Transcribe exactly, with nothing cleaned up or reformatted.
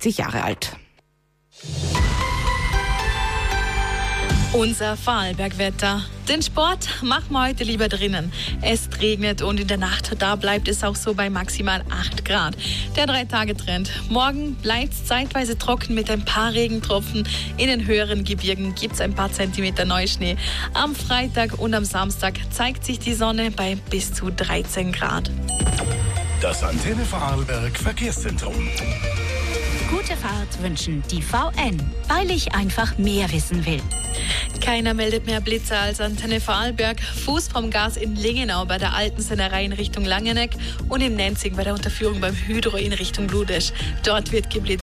sechzig Jahre alt. Unser Vorarlberg-Wetter. Den Sport machen wir heute lieber drinnen. Es regnet und in der Nacht, da bleibt es auch so bei maximal acht Grad. Der Drei-Tage-Trend. Morgen bleibt es zeitweise trocken mit ein paar Regentropfen. In den höheren Gebirgen gibt es ein paar Zentimeter Neuschnee. Am Freitag und am Samstag zeigt sich die Sonne bei bis zu dreizehn Grad. Das Antenne Vorarlberg Verkehrszentrum. Gute Fahrt wünschen die V N, weil ich einfach mehr wissen will. Keiner meldet mehr Blitzer als Antenne Vorarlberg. Fuß vom Gas in Lingenau bei der alten Sennerei in Richtung Langeneck und in Nenzing bei der Unterführung beim Hydro in Richtung Ludesch. Dort wird geblitzt.